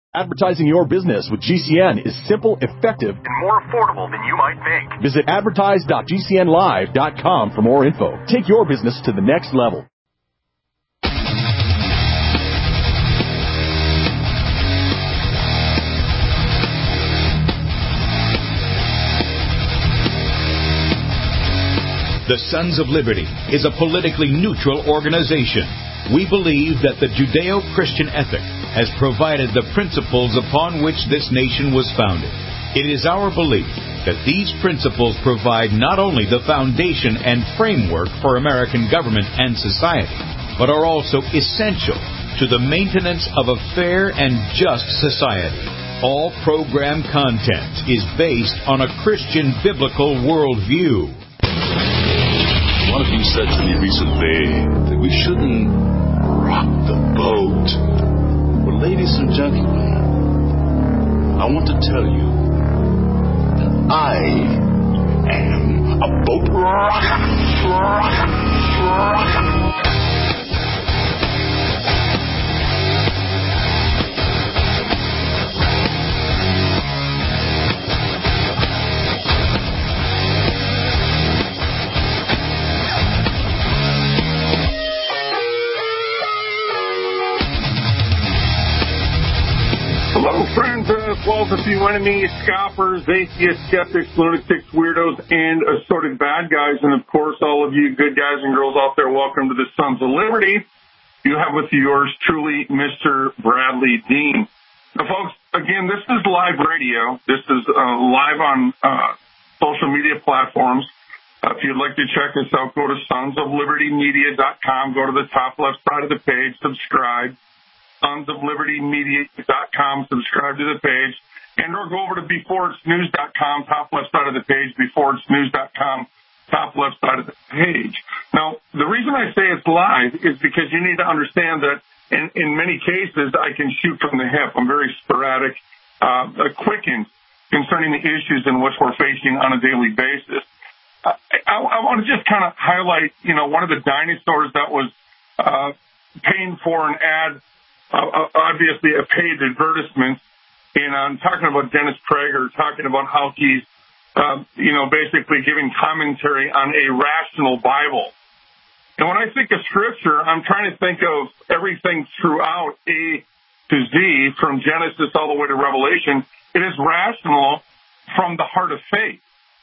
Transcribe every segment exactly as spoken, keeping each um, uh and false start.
Advertising your business with G C N is simple, effective, and more affordable than you might think. Visit advertise dot g c n live dot com for more info. Take your business to the next level. The Sons of Liberty is a politically neutral organization. We believe that the Judeo-Christian ethic has provided the principles upon which this nation was founded. It is our belief that these principles provide not only the foundation and framework for American government and society, but are also essential to the maintenance of a fair and just society. All program content is based on a Christian biblical worldview. One of you said to me recently that we shouldn't rock the boat. Well, ladies and gentlemen, I want to tell you that I am a boat rocker. rocker, rocker. Hello, friends, uh, foes, a few enemies, scoffers, atheists, skeptics, lunatics, weirdos, and assorted bad guys. And, of course, all of you good guys and girls out there, welcome to the Sons of Liberty. You have with you yours truly, Mister Bradley Dean. Now, folks, again, this is live radio. This is uh, live on uh, social media platforms. Uh, if you'd like to check us out, go to sons of liberty media dot com. Go to the top left side of the page, subscribe. sons of liberty media dot com, subscribe to the page, and or go over to before it's news dot com, top left side of the page, before it's news dot com, top left side of the page. Now, the reason I say it's live is because you need to understand that in, in many cases I can shoot from the hip. I'm very sporadic, uh, quickened concerning the issues in which we're facing on a daily basis. I, I, I want to just kind of highlight, you know, one of the dinosaurs that was uh, paying for an ad. Uh, obviously a paid advertisement, and I'm talking about Dennis Prager, talking about how he's, uh, you know, basically giving commentary on a rational Bible. And when I think of Scripture, I'm trying to think of everything throughout A to Z, from Genesis all the way to Revelation. It is rational from the heart of faith.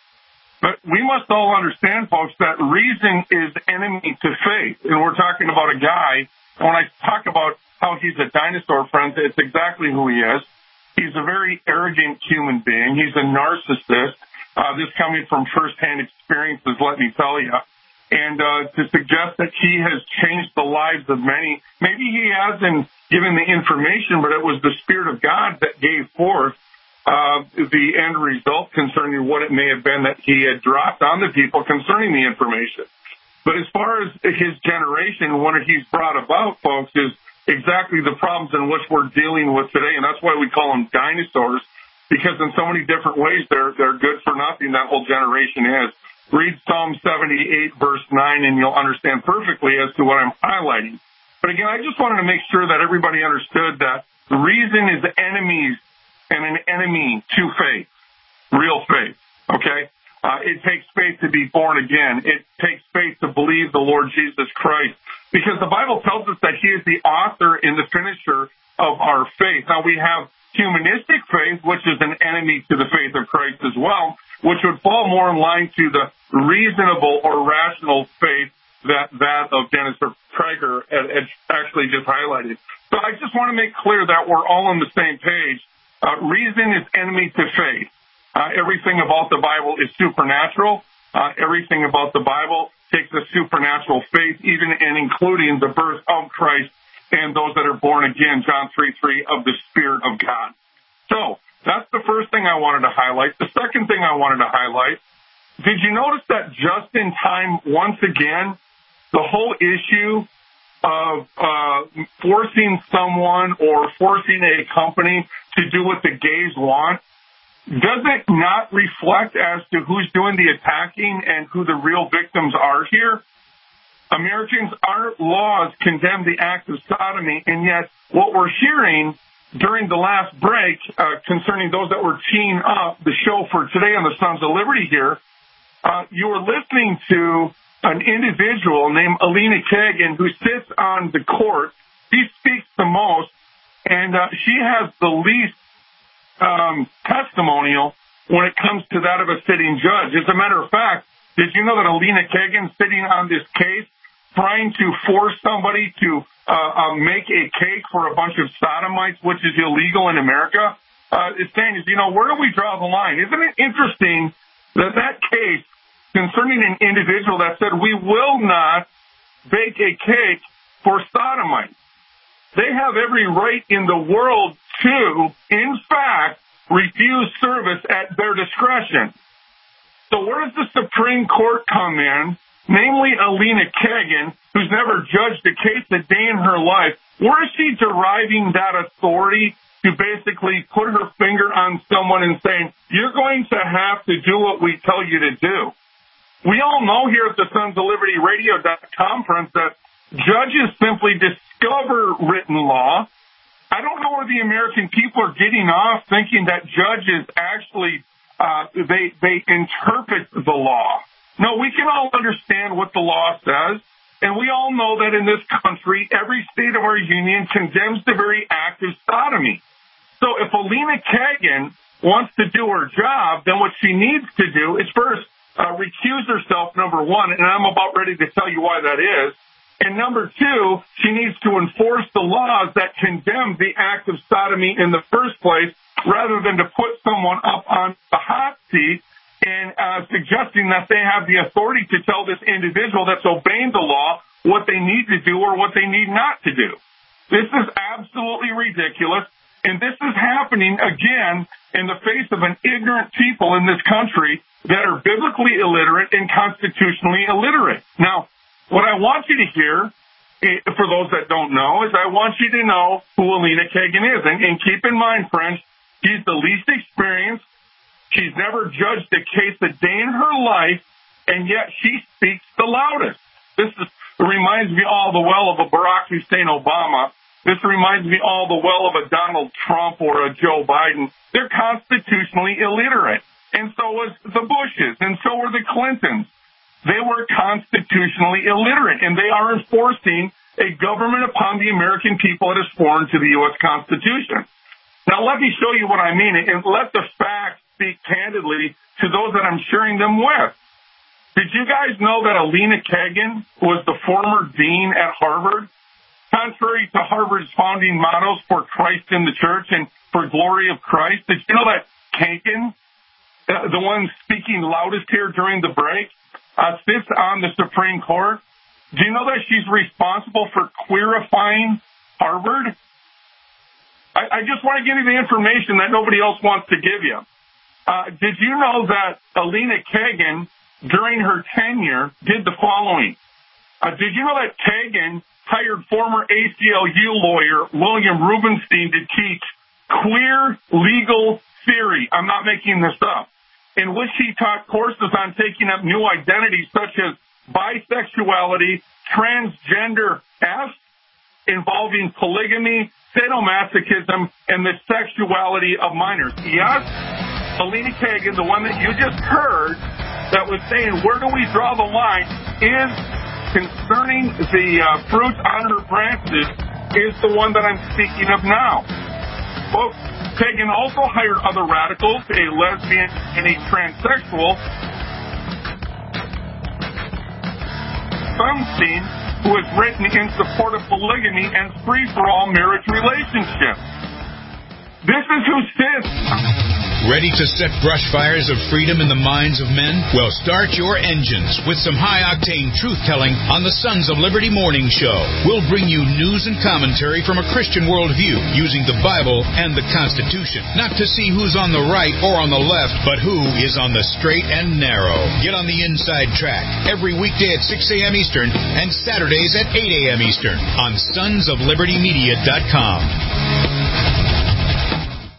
But we must all understand, folks, that reason is enemy to faith. And we're talking about a guy, and when I talk about how he's a dinosaur, friends, it's exactly who he is. He's a very arrogant human being. He's a narcissist. Uh, this coming from firsthand experiences, let me tell you. And uh, to suggest that he has changed the lives of many, maybe he hasn't given the information, but it was the Spirit of God that gave forth uh, the end result concerning what it may have been that he had dropped on the people concerning the information. But as far as his generation, what he's brought about, folks, is exactly the problems in which we're dealing with today, and that's why we call them dinosaurs, because in so many different ways they're they're good for nothing, that whole generation is. Read Psalm seventy-eight, verse nine, and you'll understand perfectly as to what I'm highlighting. But again, I just wanted to make sure that everybody understood that reason is enemies and an enemy to faith, real faith, okay? Uh, it takes faith to be born again. It takes faith to believe the Lord Jesus Christ, because the Bible tells us that he is the author and the finisher of our faith. Now, we have humanistic faith, which is an enemy to the faith of Christ as well, which would fall more in line to the reasonable or rational faith that that of Dennis Prager had actually just highlighted. So I just want to make clear that we're all on the same page. Uh, reason is enemy to faith. Uh, everything about the Bible is supernatural. Uh, everything about the Bible takes a supernatural faith, even and including the birth of Christ and those that are born again, John three three, of the Spirit of God. So that's the first thing I wanted to highlight. The second thing I wanted to highlight, did you notice that just in time, once again, the whole issue of uh, forcing someone or forcing a company to do what the gays want, does it not reflect as to who's doing the attacking and who the real victims are here? Americans, our laws condemn the act of sodomy, and yet what we're hearing during the last break uh, concerning those that were teeing up the show for today on the Sons of Liberty here, uh, you were listening to an individual named Elena Kagan who sits on the court. She speaks the most, and uh, she has the least um, testimonial when it comes to that of a sitting judge. As a matter of fact, did you know that Elena Kagan sitting on this case trying to force somebody to uh, uh, make a cake for a bunch of sodomites, which is illegal in America, uh, is saying, you know, where do we draw the line? Isn't it interesting that that case concerning an individual that said we will not bake a cake for sodomites, they have every right in the world to, in fact, refuse service at their discretion. So where does the Supreme Court come in, namely Elena Kagan, who's never judged a case a day in her life? Where is she deriving that authority to basically put her finger on someone and saying, you're going to have to do what we tell you to do? We all know here at the Sons of Liberty Radio conference that judges simply discover written law. I don't know where the American people are getting off thinking that judges actually Uh, they they interpret the law. No, we can all understand what the law says, and we all know that in this country, every state of our union condemns the very act of sodomy. So if Elena Kagan wants to do her job, then what she needs to do is first uh, recuse herself, number one, and I'm about ready to tell you why that is. And number two, she needs to enforce the laws that condemn the act of sodomy in the first place, rather than to put someone up on the hot seat and uh, suggesting that they have the authority to tell this individual that's obeying the law what they need to do or what they need not to do. This is absolutely ridiculous, and this is happening, again, in the face of an ignorant people in this country that are biblically illiterate and constitutionally illiterate. Now, what I want you to hear, for those that don't know, is I want you to know who Elena Kagan is. And, and keep in mind, friends, she's the least experienced. She's never judged a case a day in her life, and yet she speaks the loudest. This is, reminds me all the well of a Barack Hussein Obama. This reminds me all the well of a Donald Trump or a Joe Biden. They're constitutionally illiterate, and so was the Bushes, and so were the Clintons. They were constitutionally illiterate, and they are enforcing a government upon the American people that is foreign to the U S Constitution. Now, let me show you what I mean, and let the facts speak candidly to those that I'm sharing them with. Did you guys know that Elena Kagan was the former dean at Harvard? Contrary to Harvard's founding mottos for Christ in the church and for glory of Christ, did you know that Kagan, uh, the one speaking loudest here during the break, uh, sits on the Supreme Court? Do you know that she's responsible for queerifying Harvard? I just want to give you the information that nobody else wants to give you. Uh, did you know that Elena Kagan, during her tenure, did the following? Uh, did you know that Kagan hired former A C L U lawyer William Rubenstein to teach queer legal theory? I'm not making this up. In which he taught courses on taking up new identities such as bisexuality, transgender F, involving polygamy, sadomasochism, and the sexuality of minors. Yes, Elena Kagan, the one that you just heard, that was saying, where do we draw the line, is concerning the uh, fruit on her branches, is the one that I'm speaking of now. Folks, Kagan also hired other radicals, a lesbian and a transsexual, Sunstein, who has written in support of polygamy and free-for-all marriage relationships. This is who sits. Ready to set brush fires of freedom in the minds of men? Well, start your engines with some high-octane truth-telling on the Sons of Liberty Morning Show. We'll bring you news and commentary from a Christian worldview using the Bible and the Constitution. Not to see who's on the right or on the left, but who is on the straight and narrow. Get on the inside track every weekday at six a.m. Eastern and Saturdays at eight a.m. Eastern on sons of liberty media dot com.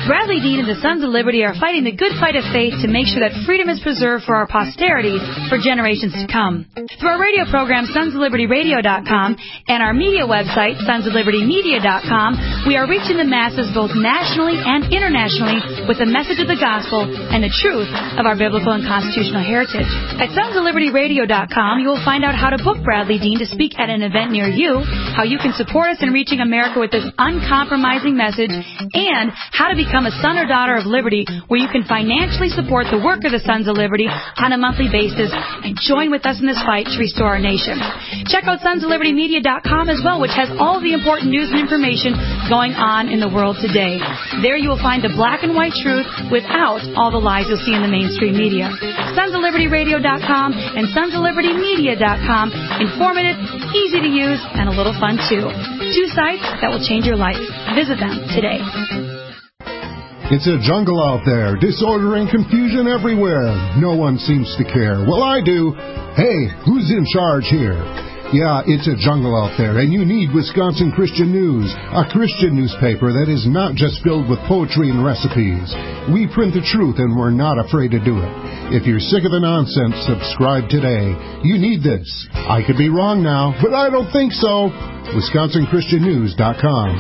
Bradley Dean and the Sons of Liberty are fighting the good fight of faith to make sure that freedom is preserved for our posterity for generations to come. Through our radio program, sons of liberty radio dot com, and our media website, sons of liberty media dot com, we are reaching the masses both nationally and internationally with the message of the gospel and the truth of our biblical and constitutional heritage. At sons of liberty radio dot com, you will find out how to book Bradley Dean to speak at an event near you, how you can support us in reaching America with this uncompromising message, and how to become a son or daughter of liberty, where you can financially support the work of the Sons of Liberty on a monthly basis and join with us in this fight to restore our nation. Check out sons of liberty media dot com as well, which has all of the important news and information going on in the world today. There you will find the black and white truth without all the lies you'll see in the mainstream media. sons of liberty radio dot com and sons of liberty media dot com. Informative, easy to use, and a little fun too. Two sites that will change your life. Visit them today. It's a jungle out there, disorder and confusion everywhere. No one seems to care. Well, I do. Hey, who's in charge here? Yeah, it's a jungle out there, and you need Wisconsin Christian News, a Christian newspaper that is not just filled with poetry and recipes. We print the truth, and we're not afraid to do it. If you're sick of the nonsense, subscribe today. You need this. I could be wrong now, but I don't think so. Wisconsin Christian News dot com.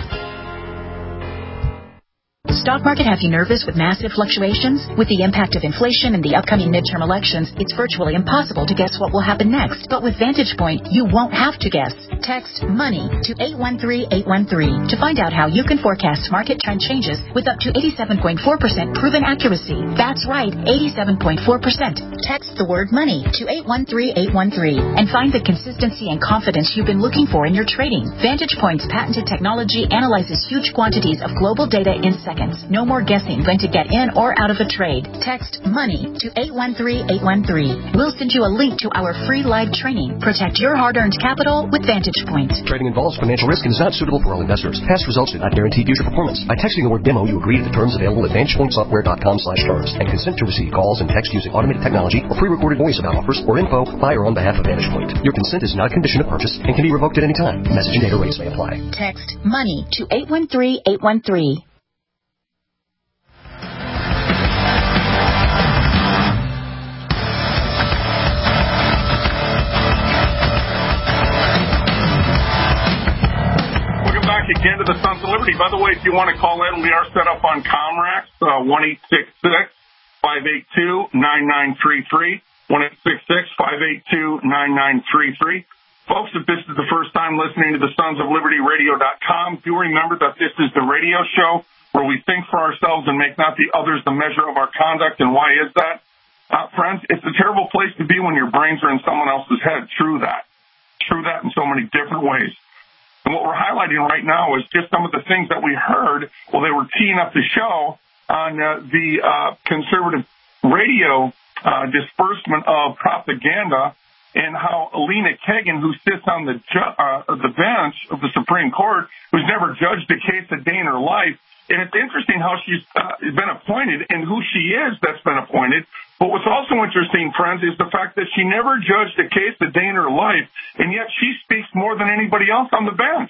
Stock market have you nervous with massive fluctuations? With the impact of inflation and the upcoming midterm elections, it's virtually impossible to guess what will happen next. But with Vantage Point, you won't have to guess. Text MONEY to eight one three eight one three to find out how you can forecast market trend changes with up to eighty-seven point four percent proven accuracy. That's right, eighty-seven point four percent. Text the word MONEY to eight one three eight one three and find the consistency and confidence you've been looking for in your trading. Vantage Point's patented technology analyzes huge quantities of global data in seconds. No more guessing when to get in or out of a trade. Text MONEY to eight one three eight one three. We'll send you a link to our free live training. Protect your hard-earned capital with Vantage Point. Trading involves financial risk and is not suitable for all investors. Past results do not guarantee future performance. By texting the word demo, you agree to the terms available at vantage point software dot com slash terms and consent to receive calls and text using automated technology or pre-recorded voice about offers or info by or on behalf of Vantage Point. Your consent is not a condition of purchase and can be revoked at any time. Message and data rates may apply. Text MONEY to eight one three eight one three. Again to the Sons of Liberty. By the way, if you want to call in, we are set up on Comrex, uh, one eight six six, five eight two, nine nine three three, one eight six six, five eight two, nine nine three three. Folks, if this is the first time listening to the sons of liberty radio dot com, do remember that this is the radio show where we think for ourselves and make not the others the measure of our conduct. And why is that? Uh, friends, it's a terrible place to be when your brains are in someone else's head. True that. True that in so many different ways. And what we're highlighting right now is just some of the things that we heard while they were teeing up the show on uh, the uh, conservative radio uh, disbursement of propaganda, and how Elena Kagan, who sits on the ju- uh, the bench of the Supreme Court, who's never judged a case a day in her life. And it's interesting how she's uh, been appointed and who she is that's been appointed. But what's also interesting, friends, is the fact that she never judged a case a day in her life, and yet she speaks more than anybody else on the bench.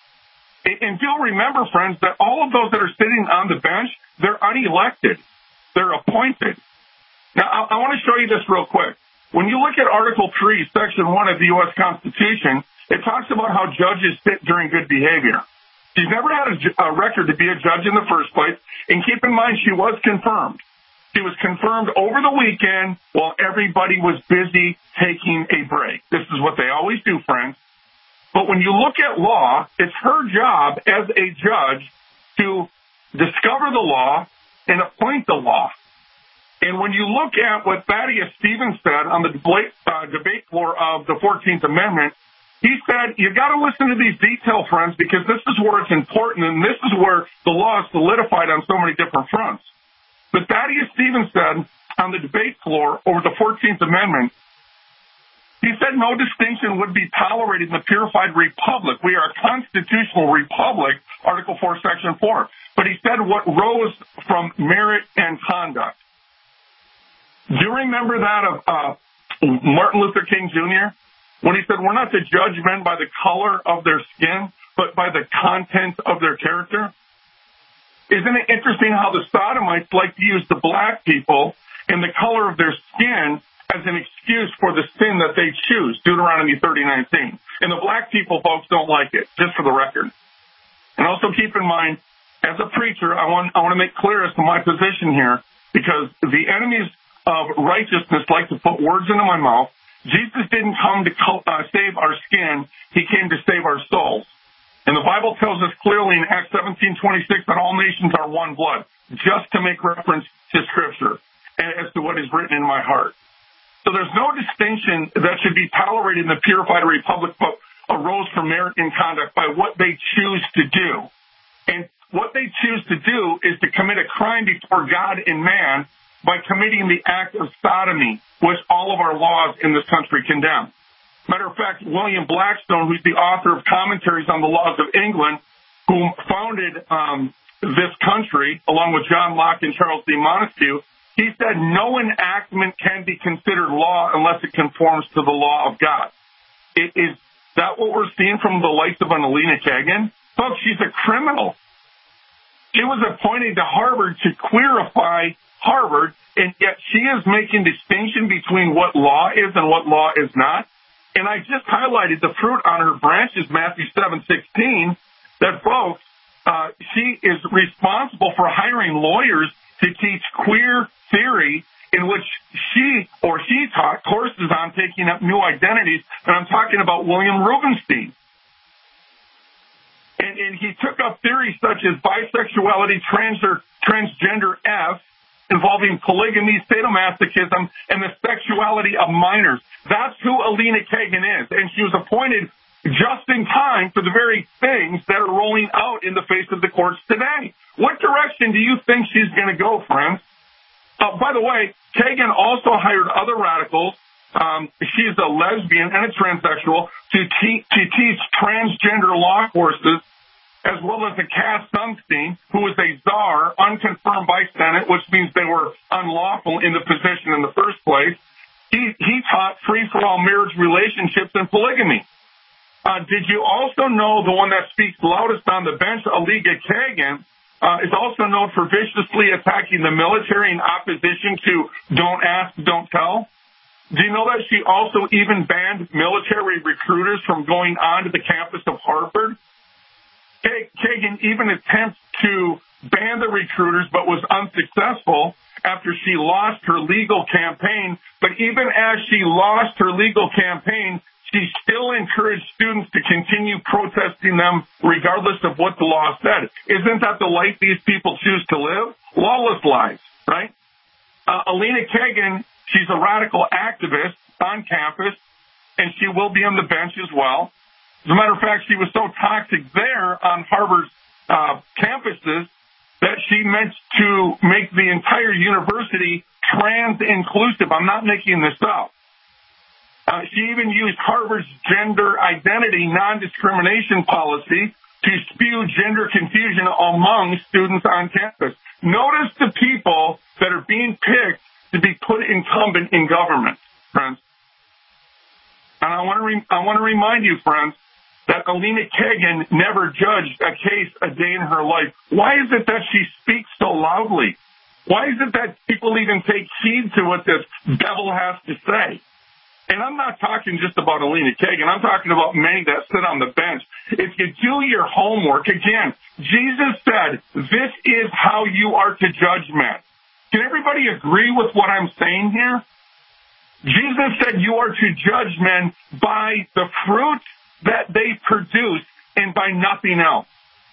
And you'll remember, friends, that all of those that are sitting on the bench, they're unelected. They're appointed. Now, I, I want to show you this real quick. When you look at Article three, Section one of the U S Constitution, it talks about how judges sit during good behavior. She's never had a, a record to be a judge in the first place, and keep in mind she was confirmed. She was confirmed over the weekend while everybody was busy taking a break. This is what they always do, friends. But when you look at law, it's her job as a judge to discover the law and appoint the law. And when you look at what Thaddeus Stevens said on the debate, uh, debate floor of the fourteenth Amendment, he said, you got to listen to these detail, friends, because this is where it's important, and this is where the law is solidified on so many different fronts. But Thaddeus Stevens said on the debate floor over the fourteenth Amendment, he said no distinction would be tolerated in the purified republic. We are a constitutional republic, Article four, Section four. But he said what rose from merit and conduct. Do you remember that of uh, Martin Luther King Junior when he said, we're not to judge men by the color of their skin, but by the content of their character? Isn't it interesting how the Sodomites like to use the black people and the color of their skin as an excuse for the sin that they choose, Deuteronomy thirty nineteen. And the black people, folks, don't like it, just for the record. And also keep in mind, as a preacher, I want I want to make clear as to my position here, because the enemies of righteousness like to put words into my mouth. Jesus didn't come to uh, save our skin. He came to save our souls. And the Bible tells us clearly in Acts seventeen twenty-six that all nations are one blood, just to make reference to Scripture as to what is written in my heart. So there's no distinction that should be tolerated in the purified republic, but arose from merit and conduct by what they choose to do. And what they choose to do is to commit a crime before God and man by committing the act of sodomy, which all of our laws in this country condemn. Matter of fact, William Blackstone, who's the author of commentaries on the laws of England, who founded um, this country, along with John Locke and Charles D. Montesquieu, he said no enactment can be considered law unless it conforms to the law of God. It, is that what we're seeing from the likes of an Alina Kagan? Folks, she's a criminal. She was appointed to Harvard to clarify Harvard, and yet she is making distinction between what law is and what law is not. And I just highlighted the fruit on her branches, Matthew seven sixteen, that, folks, uh, she is responsible for hiring lawyers to teach queer theory in which she or he taught courses on taking up new identities. And I'm talking about William Rubenstein. And, and he took up theories such as bisexuality, transgender, transgender F, involving polygamy, sadomasochism, and the sexuality of minors. That's who Alina Kagan is. And she was appointed just in time for the very things that are rolling out in the face of the courts today. What direction do you think she's going to go, friends? Uh, by the way, Kagan also hired other radicals. Um, she's a lesbian and a transsexual to, te- to teach transgender law courses, as well as a Cass Sunstein, who was a czar, unconfirmed by Senate, which means they were unlawful in the position in the first place. He, he taught free-for-all marriage relationships and polygamy. Uh, did you also know the one that speaks loudest on the bench, Alina Kagan, uh, is also known for viciously attacking the military in opposition to don't ask, don't tell? Do you know that she also even banned military recruiters from going onto the campus of Harvard? Kagan even attempted to ban the recruiters, but was unsuccessful after she lost her legal campaign. But even as she lost her legal campaign, she still encouraged students to continue protesting them regardless of what the law said. Isn't that the life these people choose to live? Lawless lives, right? Uh, Alina Kagan, she's a radical activist on campus, and she will be on the bench as well. As a matter of fact, she was so toxic there on Harvard's uh, campuses that she meant to make the entire university trans-inclusive. I'm not making this up. Uh, she even used Harvard's gender identity non-discrimination policy to spew gender confusion among students on campus. Notice the people that are being picked to be put incumbent in government, friends. And I want to re- I want to remind you, friends, that Alina Kagan never judged a case a day in her life. Why is it that she speaks so loudly? Why is it that people even take heed to what this devil has to say? And I'm not talking just about Alina Kagan. I'm talking about many that sit on the bench. If you do your homework, again, Jesus said, this is how you are to judge men. Can everybody agree with what I'm saying here? Jesus said you are to judge men by the fruit that they produce and by nothing else.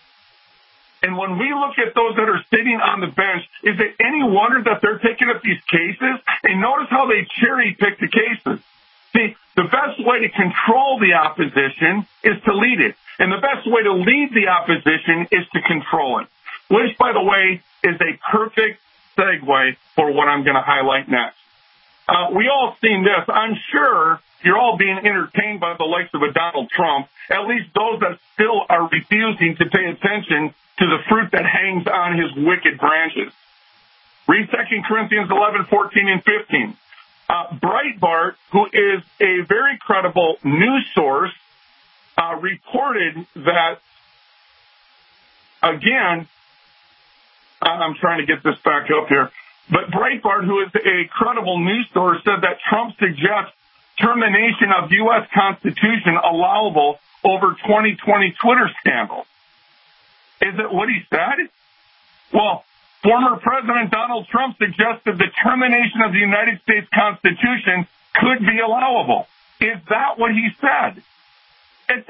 And when we look at those that are sitting on the bench, is it any wonder that they're taking up these cases? And notice how they cherry pick the cases. See, the best way to control the opposition is to lead it. And the best way to lead the opposition is to control it. Which, by the way, is a perfect segue for what I'm going to highlight next. Uh, we all seen this. I'm sure you're all being entertained by the likes of a Donald Trump, at least those that still are refusing to pay attention to the fruit that hangs on his wicked branches. Read Second Corinthians eleven, fourteen, and fifteen. Uh, Breitbart, who is a very credible news source, uh, reported that, again, I'm trying to get this back up here. But Breitbart, who is a credible news source, said that Trump suggests termination of U S Constitution allowable over twenty twenty Twitter scandal. Is it what he said? Well, former President Donald Trump suggested the termination of the United States Constitution could be allowable. Is that what he said? It's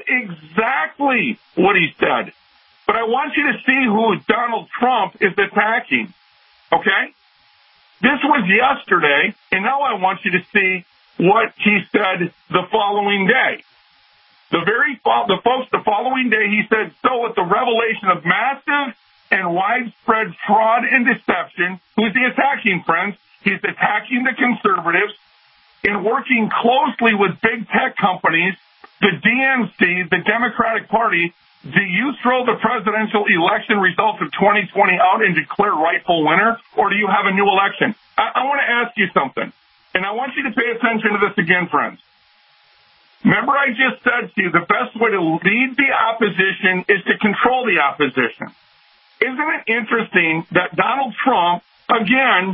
exactly what he said. But I want you to see who Donald Trump is attacking, okay? This was yesterday, and now I want you to see what he said the following day. The very fo- the folks the following day, he said, so with the revelation of massive and widespread fraud and deception, who's he attacking, friends? He's attacking the conservatives in working closely with big tech companies, the D N C, the Democratic Party. Do you throw the presidential election results of twenty twenty out and declare rightful winner, or do you have a new election? I, I want to ask you something, and I want you to pay attention to this again, friends. Remember I just said to you the best way to lead the opposition is to control the opposition. Isn't it interesting that Donald Trump, again,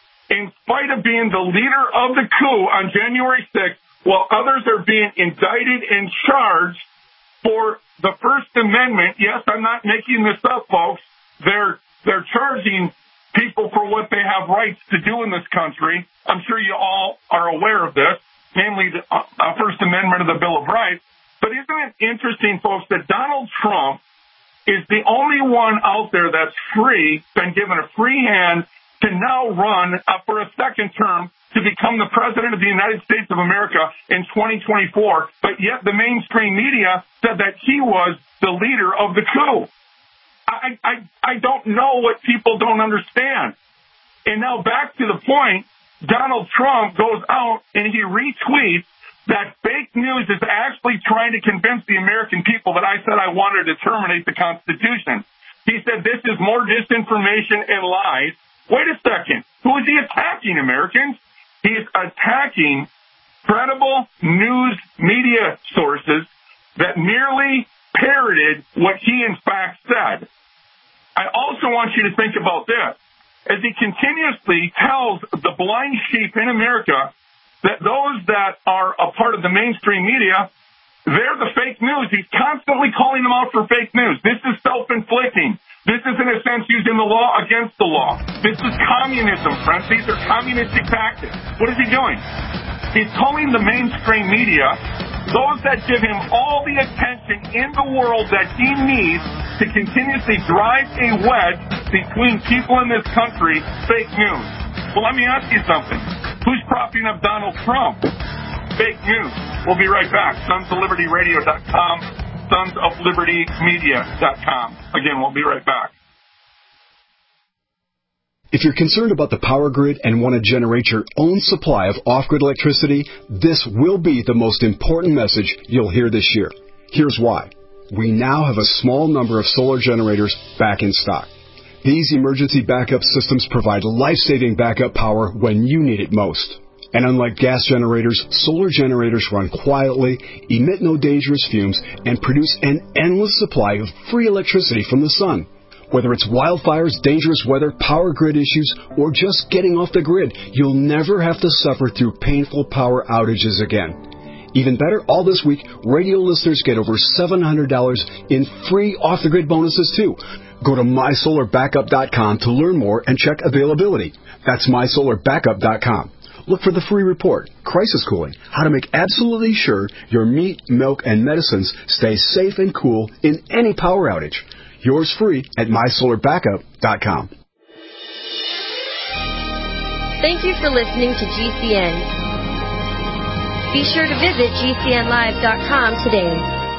in spite of being the leader of the coup on January sixth, while others are being indicted and charged for the First Amendment, yes, I'm not making this up, folks, they're they're charging people for what they have rights to do in this country. I'm sure you all are aware of this, namely the uh, First Amendment of the Bill of Rights. But isn't it interesting, folks, that Donald Trump is the only one out there that's free, been given a free hand to now run uh, for a second term to become the president of the United States of America in twenty twenty-four, but yet the mainstream media said that he was the leader of the coup. I, I, I don't know what people don't understand. And now back to the point, Donald Trump goes out and he retweets that fake news is actually trying to convince the American people that I said I wanted to terminate the Constitution. He said this is more disinformation and lies. Wait a second. Who is he attacking, Americans? He is attacking credible news media sources that merely parroted what he in fact said. I also want you to think about this. As he continuously tells the blind sheep in America that those that are a part of the mainstream media, they're the fake news. He's constantly calling them out for fake news. This is self-inflicting. This is, in a sense, using the law against the law. This is communism, friends. These are communistic tactics. What is he doing? He's calling the mainstream media, those that give him all the attention in the world that he needs to continuously drive a wedge between people in this country, fake news. Well, let me ask you something. Who's propping up Donald Trump? Fake news. We'll be right back. sons of liberty radio dot com. sons of liberty media dot com. Again, we'll be right back. If you're concerned about the power grid and want to generate your own supply of off-grid electricity, this will be the most important message you'll hear this year. Here's why. We now have a small number of solar generators back in stock. These emergency backup systems provide life-saving backup power when you need it most. And unlike gas generators, solar generators run quietly, emit no dangerous fumes, and produce an endless supply of free electricity from the sun. Whether it's wildfires, dangerous weather, power grid issues, or just getting off the grid, you'll never have to suffer through painful power outages again. Even better, all this week, radio listeners get over seven hundred dollars in free off-the-grid bonuses, too. Go to my solar backup dot com to learn more and check availability. That's my solar backup dot com. Look for the free report, Crisis Cooling, how to make absolutely sure your meat, milk, and medicines stay safe and cool in any power outage. Yours free at my solar backup dot com. Thank you for listening to G C N. Be sure to visit G C N live dot com today.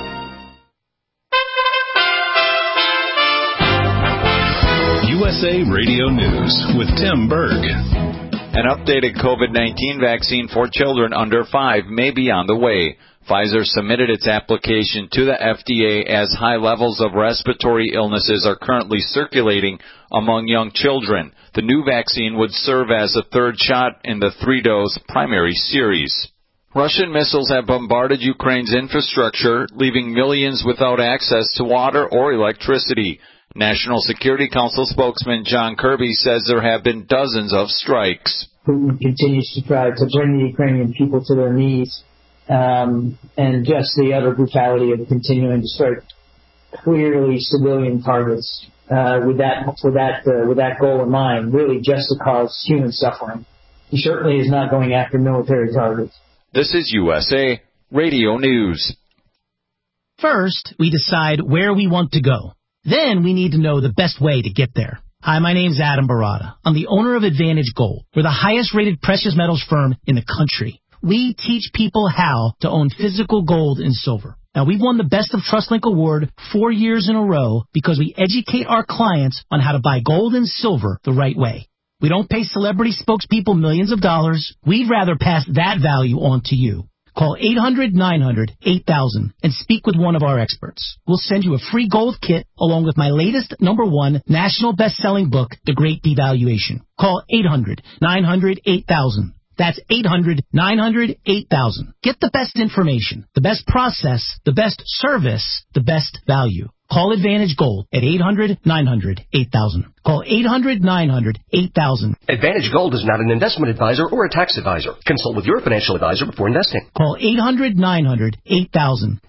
U S A Radio News with Tim Berg. An updated COVID nineteen vaccine for children under five may be on the way. Pfizer submitted its application to the F D A as high levels of respiratory illnesses are currently circulating among young children. The new vaccine would serve as a third shot in the three-dose primary series. Russian missiles have bombarded Ukraine's infrastructure, leaving millions without access to water or electricity. National Security Council spokesman John Kirby says there have been dozens of strikes. Putin continues to try to bring the Ukrainian people to their knees, um, and just the utter brutality of continuing to strike clearly civilian targets uh, with that with that uh, with that goal in mind, really just to cause human suffering. He certainly is not going after military targets. This is U S A Radio News. First, we decide where we want to go. Then we need to know the best way to get there. Hi, my name's Adam Barada. I'm the owner of Advantage Gold. We're the highest-rated precious metals firm in the country. We teach people how to own physical gold and silver. Now, we've won the Best of TrustLink Award four years in a row because we educate our clients on how to buy gold and silver the right way. We don't pay celebrity spokespeople millions of dollars. We'd rather pass that value on to you. Call eight hundred, nine hundred, eight thousand and speak with one of our experts. We'll send you a free gold kit along with my latest number one national best-selling book, The Great Devaluation. Call eight hundred, nine hundred, eight thousand. That's eight hundred, nine hundred, eight thousand. Get the best information, the best process, the best service, the best value. Call Advantage Gold at eight hundred, nine hundred, eight thousand. Call eight hundred, nine hundred, eight thousand. Advantage Gold is not an investment advisor or a tax advisor. Consult with your financial advisor before investing. Call eight hundred, nine hundred, eight thousand.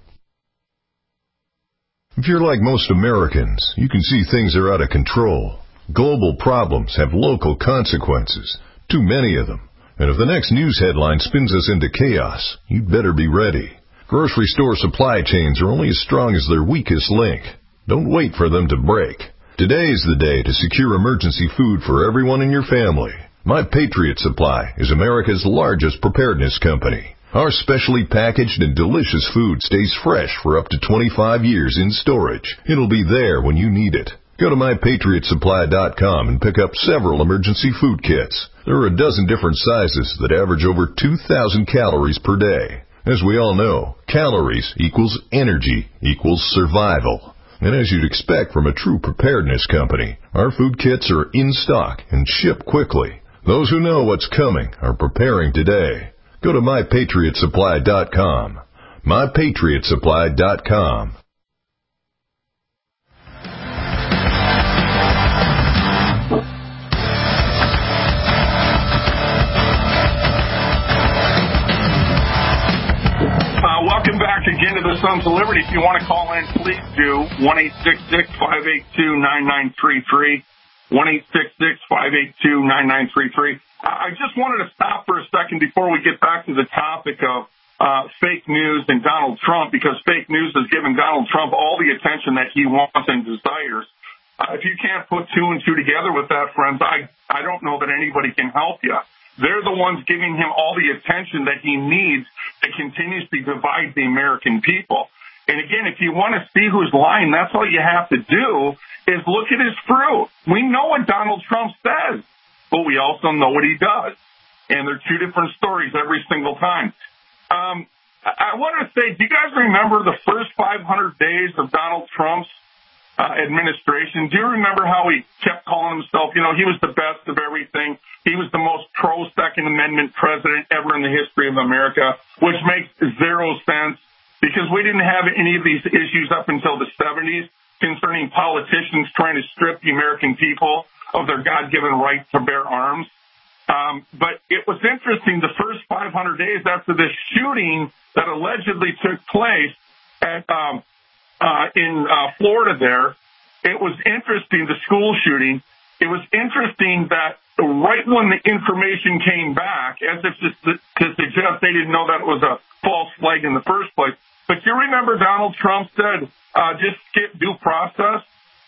If you're like most Americans, you can see things are out of control. Global problems have local consequences, too many of them. And if the next news headline spins us into chaos, you'd better be ready. Grocery store supply chains are only as strong as their weakest link. Don't wait for them to break. Today is the day to secure emergency food for everyone in your family. My Patriot Supply is America's largest preparedness company. Our specially packaged and delicious food stays fresh for up to twenty-five years in storage. It'll be there when you need it. Go to my patriot supply dot com and pick up several emergency food kits. There are a dozen different sizes that average over two thousand calories per day. As we all know, calories equals energy equals survival. And as you'd expect from a true preparedness company, our food kits are in stock and ship quickly. Those who know what's coming are preparing today. Go to my patriot supply dot com. my patriot supply dot com. Welcome back again to the Sons of Liberty. If you want to call in, please do. one eight six six, five eight two, nine nine three three. one eight six six, five eight two, nine nine three three. I just wanted to stop for a second before we get back to the topic of uh, fake news and Donald Trump, because fake news has given Donald Trump all the attention that he wants and desires. Uh, if you can't put two and two together with that, friends, I, I don't know that anybody can help you. They're the ones giving him all the attention that he needs to continuously divide the American people. And again, if you want to see who's lying, that's all you have to do is look at his fruit. We know what Donald Trump says, but we also know what he does. And they're two different stories every single time. Um, I want to say, do you guys remember the first five hundred days of Donald Trump's Uh, administration? Do you remember how he kept calling himself, you know, he was the best of everything. He was the most pro-Second Amendment president ever in the history of America, which makes zero sense because we didn't have any of these issues up until the seventies concerning politicians trying to strip the American people of their God-given right to bear arms. Um, but it was interesting, the first five hundred days after this shooting that allegedly took place at um Uh, in uh, Florida there, it was interesting, the school shooting, it was interesting that right when the information came back, as if to suggest they didn't know that it was a false flag in the first place, but you remember Donald Trump said, uh, just skip due process?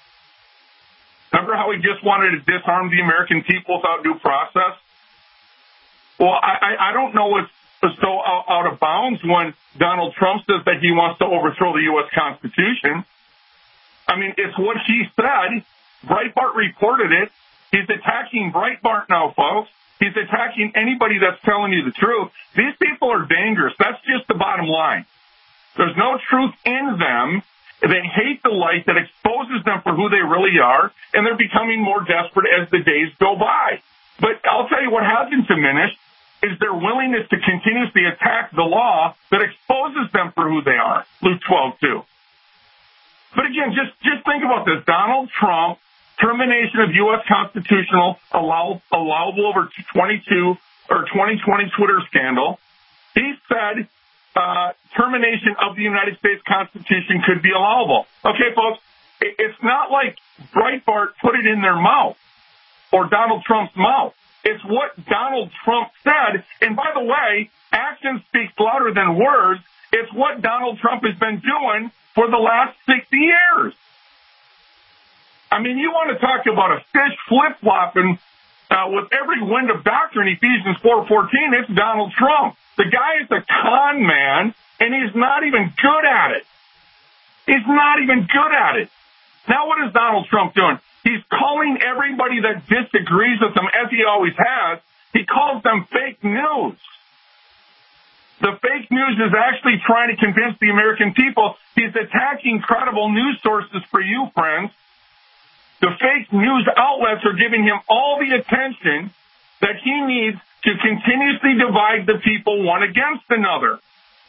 Remember how he just wanted to disarm the American people without due process? Well, I, I, I don't know what's so out, out of bounds when Donald Trump says that he wants to overthrow the U S Constitution. I mean, it's what he said. Breitbart reported it. He's attacking Breitbart now, folks. He's attacking anybody that's telling you the truth. These people are dangerous. That's just the bottom line. There's no truth in them. They hate the light that exposes them for who they really are, and they're becoming more desperate as the days go by. But I'll tell you what hasn't diminished is their willingness to continuously attack the law that exposes them for who they are. Luke twelve two. But again, just, just think about this. Donald Trump, termination of U S constitutional allow, allowable over twenty-two or twenty twenty Twitter scandal. He said uh, termination of the United States Constitution could be allowable. Okay, folks, it's not like Breitbart put it in their mouth or Donald Trump's mouth. It's what Donald Trump said. And by the way, action speaks louder than words. It's what Donald Trump has been doing for the last sixty years. I mean, you want to talk about a fish flip-flopping uh, with every wind of doctrine, Ephesians four fourteen, it's Donald Trump. The guy is a con man, and he's not even good at it. He's not even good at it. Now what is Donald Trump doing? He's calling everybody that disagrees with him, as he always has, he calls them fake news. The fake news is actually trying to convince the American people. He's attacking credible news sources for you, friends. The fake news outlets are giving him all the attention that he needs to continuously divide the people one against another.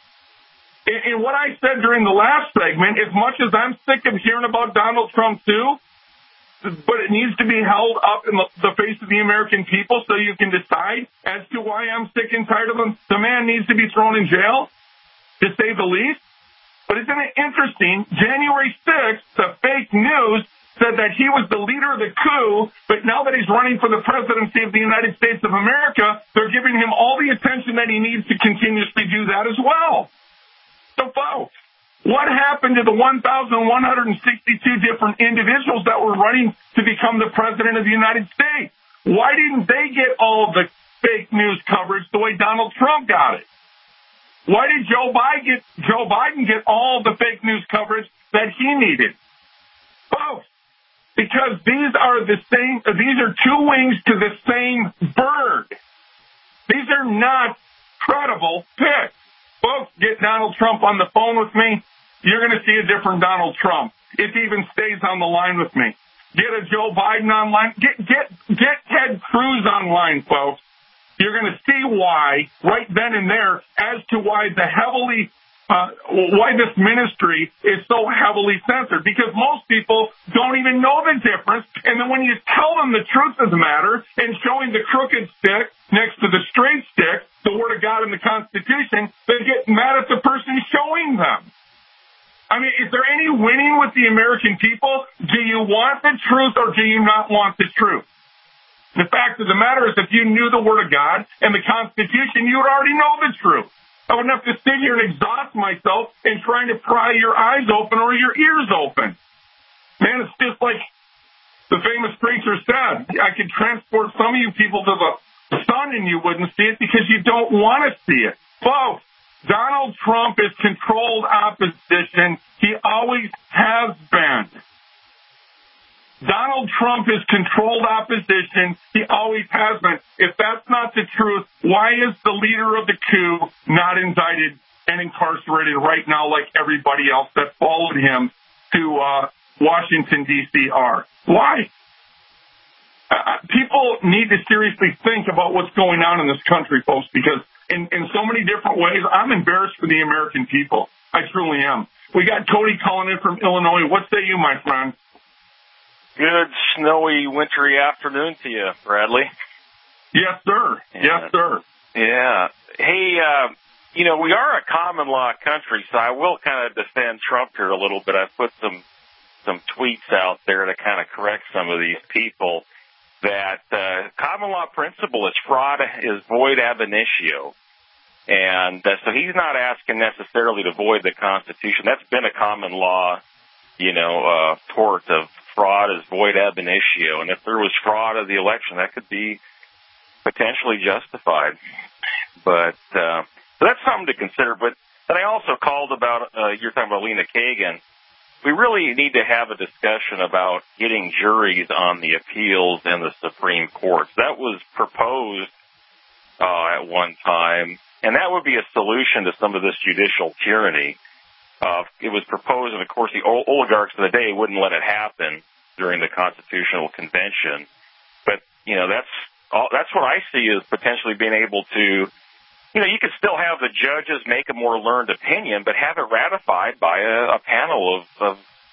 And what I said during the last segment, as much as I'm sick of hearing about Donald Trump too, but it needs to be held up in the face of the American people so you can decide as to why I'm sick and tired of him. The man needs to be thrown in jail, to say the least. But isn't it interesting? January sixth, the fake news said that he was the leader of the coup, but now that he's running for the presidency of the United States of America, they're giving him all the attention that he needs to continuously do that as well. So, folks, what happened to the one thousand one hundred sixty-two different individuals that were running to become the president of the United States? Why didn't they get all of the fake news coverage the way Donald Trump got it? Why did Joe Biden get, Joe Biden get all the fake news coverage that he needed? Folks, because these are the same, these are two wings to the same bird. These are not credible picks. Folks, get Donald Trump on the phone with me. You're going to see a different Donald Trump. If he even stays on the line with me. Get a Joe Biden online. Get, get, get Ted Cruz online, folks. You're going to see why, right then and there, as to why the heavily Uh, why this ministry is so heavily censored, because most people don't even know the difference. And then when you tell them the truth of the matter and showing the crooked stick next to the straight stick, the Word of God and the Constitution, they get mad at the person showing them. I mean, is there any winning with the American people? Do you want the truth or do you not want the truth? The fact of the matter is, if you knew the Word of God and the Constitution, you would already know the truth. I wouldn't have to sit here and exhaust myself in trying to pry your eyes open or your ears open. Man, it's just like the famous preacher said, I could transport some of you people to the sun and you wouldn't see it because you don't want to see it. Folks, Donald Trump is controlled opposition. He always has been. Donald Trump is controlled opposition. He always has been. If that's not the truth, why is the leader of the coup not indicted and incarcerated right now like everybody else that followed him to uh, Washington, D C are? Why? Uh, people need to seriously think about what's going on in this country, folks, because in, in so many different ways, I'm embarrassed for the American people. I truly am. We got Cody calling in from Illinois. What say you, my friend? Good snowy, wintry afternoon to you, Bradley. Yes, sir. And, yes, sir. Yeah. Hey, uh, you know, we are a common law country, so I will kind of defend Trump here a little bit. I put some some tweets out there to kind of correct some of these people that uh, common law principle is fraud is void ab initio. And uh, so he's not asking necessarily to void the Constitution. That's been a common law, you know, uh, tort of fraud is void ab initio. And if there was fraud of the election, that could be potentially justified. But uh, so that's something to consider. But then I also called about, uh, you're talking about Lena Kagan. We really need to have a discussion about getting juries on the appeals in the Supreme Court. That was proposed uh, at one time, and that would be a solution to some of this judicial tyranny. Uh, it was proposed, and of course the oligarchs of the day wouldn't let it happen during the Constitutional Convention. But, you know, that's all, that's what I see as potentially being able to, you know, you could still have the judges make a more learned opinion, but have it ratified by a, a panel of, of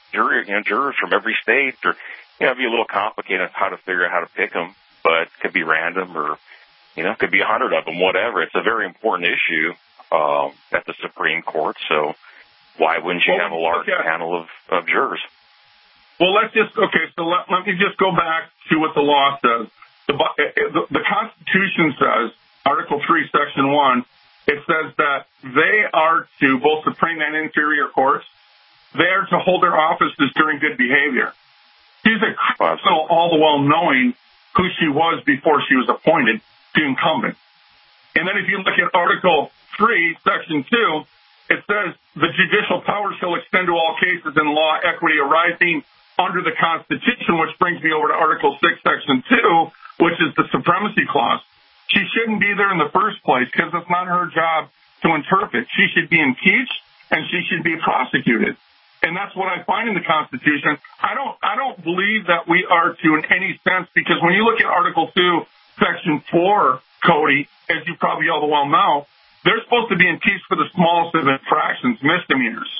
jury, you know, jurors from every state, or, you know, it'd be a little complicated how to figure out how to pick them, but it could be random or, you know, it could be a hundred of them, whatever. It's a very important issue um, at the Supreme Court, so why wouldn't you well, have a large okay. panel of, of jurors? Well, let's just, okay, so let, let me just go back to what the law says. The, the, the Constitution says, Article three, Section one, it says that they are to, both Supreme and inferior courts, they are to hold their offices during good behavior. She's a criminal, all the while knowing who she was before she was appointed to incumbent. And then if you look at Article three, Section two, it says the judicial power shall extend to all cases in law, equity arising under the Constitution, which brings me over to Article six, Section two, which is the Supremacy Clause. She shouldn't be there in the first place because it's not her job to interpret. She should be impeached and she should be prosecuted. And that's what I find in the Constitution. I don't, I don't believe that we are to in any sense, because when you look at Article two, Section four, Cody, as you probably all well know, they're supposed to be impeached for the smallest of infractions, misdemeanors.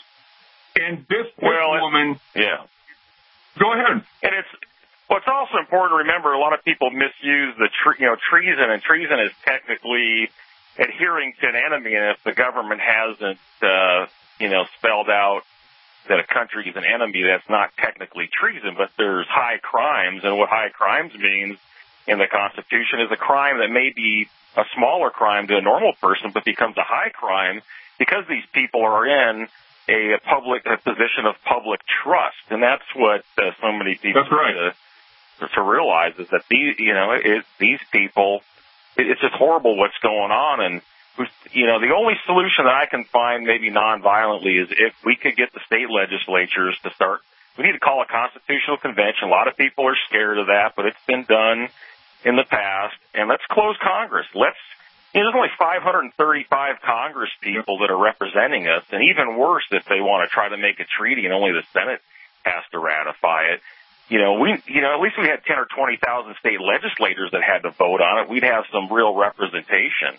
And this well, woman, yeah, go ahead. And it's, well, it's also important to remember a lot of people misuse the, tre- you know, treason, and treason is technically adhering to an enemy, and if the government hasn't, uh, you know, spelled out that a country is an enemy, that's not technically treason, but there's high crimes, and what high crimes means in the Constitution is a crime that may be a smaller crime to a normal person, but becomes a high crime because these people are in a public a position of public trust, and that's what uh, so many people that's right. to, to realize is that these, you know, it, these people, it, it's just horrible what's going on, and you know, the only solution that I can find, maybe non-violently, is if we could get the state legislatures to start. We need to call a constitutional convention. A lot of people are scared of that, but it's been done in the past, and let's close Congress. Let's. You know, there's only five hundred thirty-five Congress people that are representing us, and even worse if they want to try to make a treaty and only the Senate has to ratify it. You know, we, you know, at least we had ten or twenty thousand state legislators that had to vote on it. We'd have some real representation,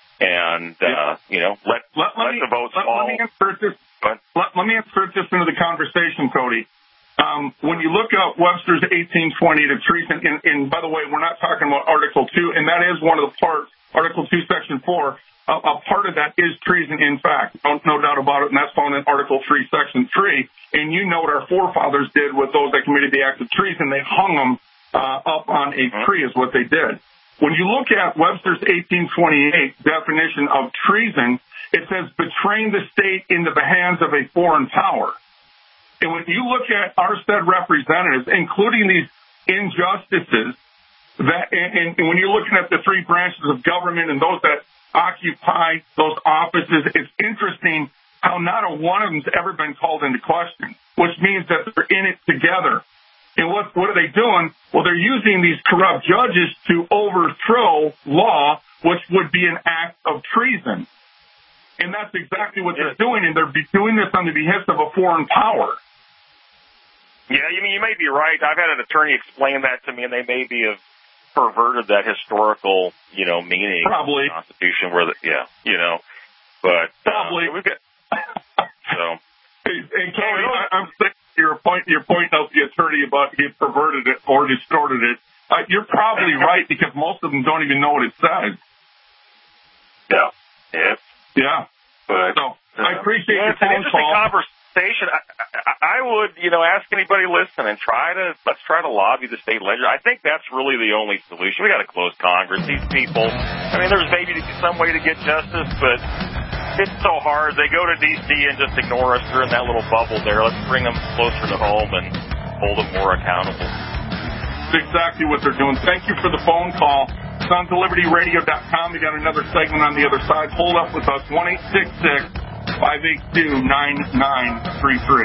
and uh, you know, let let, let, let me, the votes let, fall. Let me insert this. Let, let me insert this into the conversation, Cody. Um, when you look at Webster's eighteen twenty to treason, and, and by the way, we're not talking about Article two, and that is one of the parts, Article two, Section four. A, a part of that is treason, in fact, no, no doubt about it, and that's found in Article three, Section three. And you know what our forefathers did with those that committed the act of treason. They hung them uh, up on a tree is what they did. When you look at Webster's eighteen twenty-eight definition of treason, it says betraying the state into the hands of a foreign power. And when you look at our said representatives, including these injustices, that and, and when you're looking at the three branches of government and those that occupy those offices, it's interesting how not a one of them's ever been called into question, which means that they're in it together. And what what are they doing? Well, they're using these corrupt judges to overthrow law, which would be an act of treason. And that's exactly what they're doing, and they're doing this on the behest of a foreign power. Yeah, you mean you may be right. I've had an attorney explain that to me, and they maybe have perverted that historical, you know, meaning probably of the Constitution. Where, the, yeah, you know, but probably uh, we've got so. Hey, hey Tony, I, I'm saying your point. Your point of the attorney about he perverted it or distorted it. Uh, you're probably right because most of them don't even know what it says. Yeah. Yeah. Yeah. But so uh, I appreciate yeah, your it's an phone interesting call. conversation. I, I, I would, you know, ask anybody listening, try to let's try to lobby the state legislature. I think that's really the only solution. We got to close Congress. These people. I mean, there's maybe some way to get justice, but it's so hard. They go to D C and just ignore us. They're in that little bubble there. Let's bring them closer to home and hold them more accountable. That's exactly what they're doing. Thank you for the phone call. Sons of Liberty Radio dot com. We got another segment on the other side. Hold up with us. one eight six six, five eight two, nine nine three three.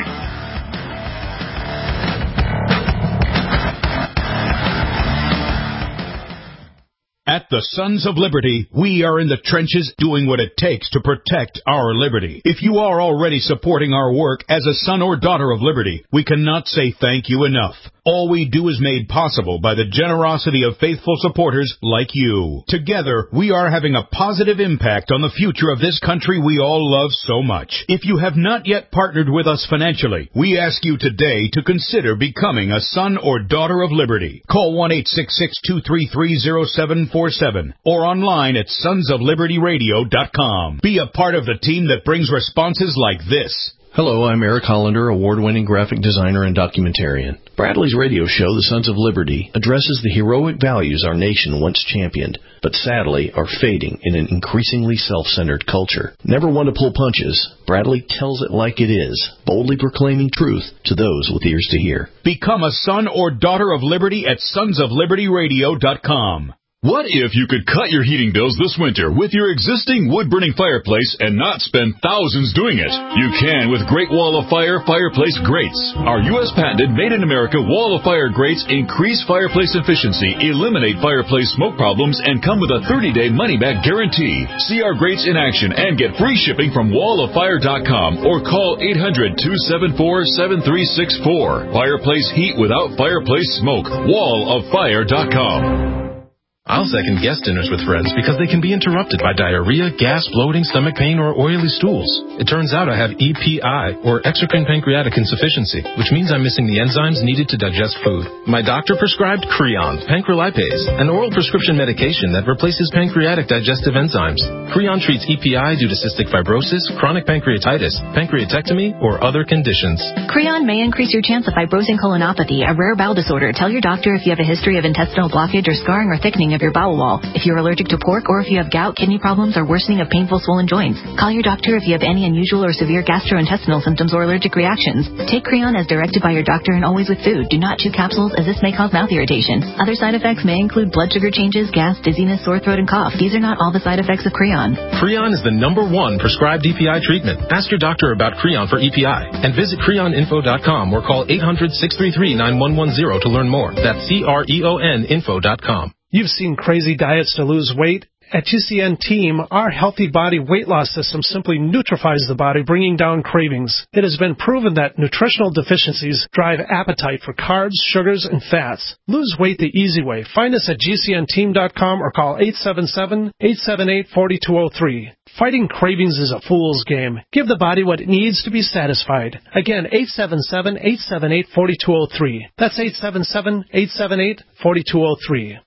At the Sons of Liberty, we are in the trenches doing what it takes to protect our liberty. If you are already supporting our work as a son or daughter of liberty, we cannot say thank you enough. All we do is made possible by the generosity of faithful supporters like you. Together, we are having a positive impact on the future of this country we all love so much. If you have not yet partnered with us financially, we ask you today to consider becoming a son or daughter of liberty. Call one eight six six, two three three, zero seven four seven or online at sons of liberty radio dot com. Be a part of the team that brings responses like this. Hello, I'm Eric Hollander, award-winning graphic designer and documentarian. Bradley's radio show, The Sons of Liberty, addresses the heroic values our nation once championed, but sadly are fading in an increasingly self-centered culture. Never one to pull punches, Bradley tells it like it is, boldly proclaiming truth to those with ears to hear. Become a son or daughter of liberty at sons of liberty radio dot com. What if you could cut your heating bills this winter with your existing wood-burning fireplace and not spend thousands doing it? You can with Great Wall of Fire Fireplace Grates. Our U S patented made-in-America Wall of Fire grates increase fireplace efficiency, eliminate fireplace smoke problems, and come with a thirty-day money-back guarantee. See our grates in action and get free shipping from wall of fire dot com or call eight hundred, two seven four, seven three six four. Fireplace heat without fireplace smoke. wall of fire dot com. I'll second guest dinners with friends because they can be interrupted by diarrhea, gas, bloating, stomach pain, or oily stools. It turns out I have E P I, or exocrine pancreatic insufficiency, which means I'm missing the enzymes needed to digest food. My doctor prescribed Creon, pancrelipase, an oral prescription medication that replaces pancreatic digestive enzymes. Creon treats E P I due to cystic fibrosis, chronic pancreatitis, pancreatectomy, or other conditions. Creon may increase your chance of fibrosing colonopathy, a rare bowel disorder. Tell your doctor if you have a history of intestinal blockage or scarring or thickening of your bowel wall, if you're allergic to pork, or if you have gout, kidney problems, or worsening of painful swollen joints. Call your doctor if you have any unusual or severe gastrointestinal symptoms or allergic reactions. Take Creon as directed by your doctor and always with food. Do not chew capsules as this may cause mouth irritation. Other side effects may include blood sugar changes, gas, dizziness, sore throat, and cough. These are not all the side effects of Creon. Creon is the number one prescribed E P I treatment. Ask your doctor about Creon for E P I and visit creon info dot com or call eight hundred, six three three, nine one one zero to learn more. That's C R E O N info dot com. You've seen crazy diets to lose weight. At G C N Team, our Healthy Body Weight Loss System simply neutralizes the body, bringing down cravings. It has been proven that nutritional deficiencies drive appetite for carbs, sugars, and fats. Lose weight the easy way. Find us at G C N team dot com or call eight seven seven, eight seven eight, four two zero three. Fighting cravings is a fool's game. Give the body what it needs to be satisfied. Again, eight seven seven, eight seven eight, four two zero three. That's eight seven seven, eight seven eight, four two zero three.